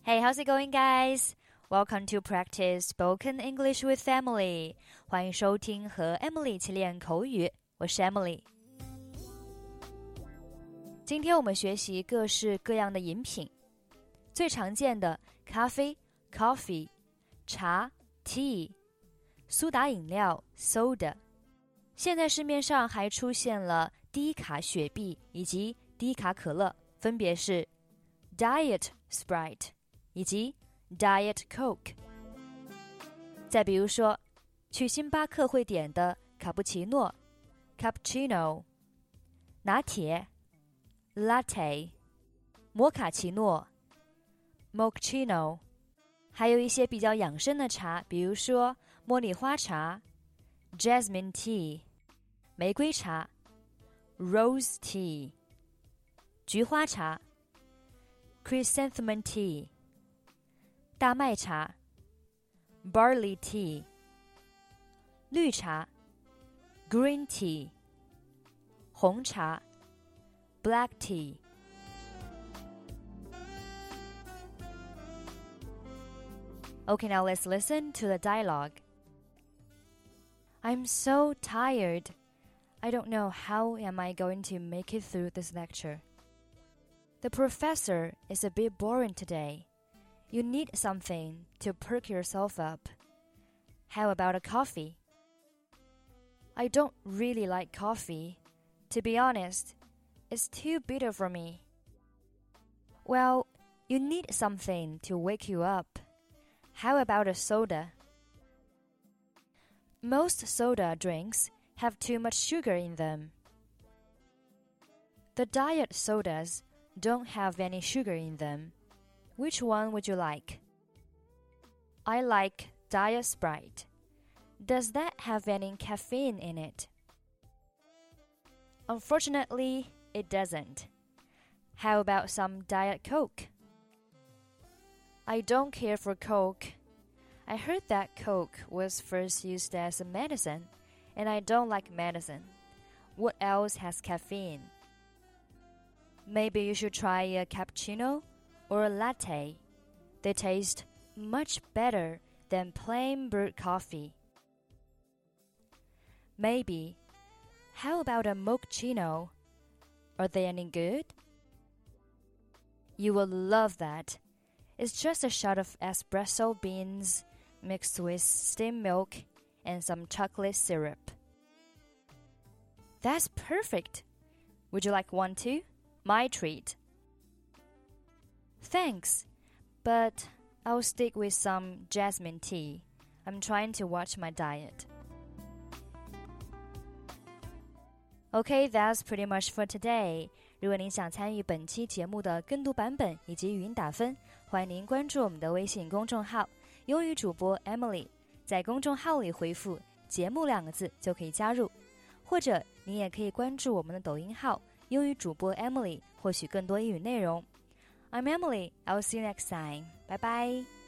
Hey, how's it going, guys? Welcome to practice spoken English with Emily. 欢迎收听和 Emily 一起练口语，我是 Emily。今天我们学习各式各样的饮品，最常见的咖啡 coffee、茶 tea、苏打饮料 soda。现在市面上还出现了低卡雪碧以及低卡可乐，分别是 Diet Sprite 以及 Diet Coke。 再比如说去星巴克会点的卡布奇诺 Cappuccino、 拿铁 Latte、 摩卡奇诺 Mochaccino。 还有一些比较养生的茶，比如说茉莉花茶 Jasmine Tea、 玫瑰茶 Rose Tea、 菊花茶 Chrysanthemum Tea、 大麦茶 Barley Tea、 绿茶 Green Tea、 红茶 Black Tea。 Okay, now let's listen to the dialogue. I'm so tired. I don't know how am I going to make it through this lecture. The professor is a bit boring today. You need something to perk yourself up. How about a coffee? I don't really like coffee. To be honest, it's too bitter for me. Well, you need something to wake you up. How about a soda? Most soda drinks have too much sugar in them. The diet sodas don't have any sugar in them. Which one would you like? I like Diet Sprite. Does that have any caffeine in it? Unfortunately, it doesn't. How about some Diet Coke? I don't care for Coke. I heard that Coke was first used as a medicine, and I don't like medicine. What else has caffeine? Maybe you should try a cappuccino or a latte. They taste much better than plain brewed coffee. Maybe. How about a mochaccino? Are they any good? You will love that. It's just a shot of espresso beans mixed with steamed milk and some chocolate syrup. That's perfect. Would you like one too? My treat. Thanks, but I'll stick with some jasmine tea. I'm trying to watch my diet. Okay, that's pretty much for today. 如果您想参与本期节目的跟读版本以及语音打分，欢迎您关注我们的微信公众号英语主播 Emily， 在公众号里回复节目2个字就可以加入，或者您也可以关注我们的抖音号英语主播 Emily， 获取更多英语内容。I'm Emily, I'll see you next time. Bye bye.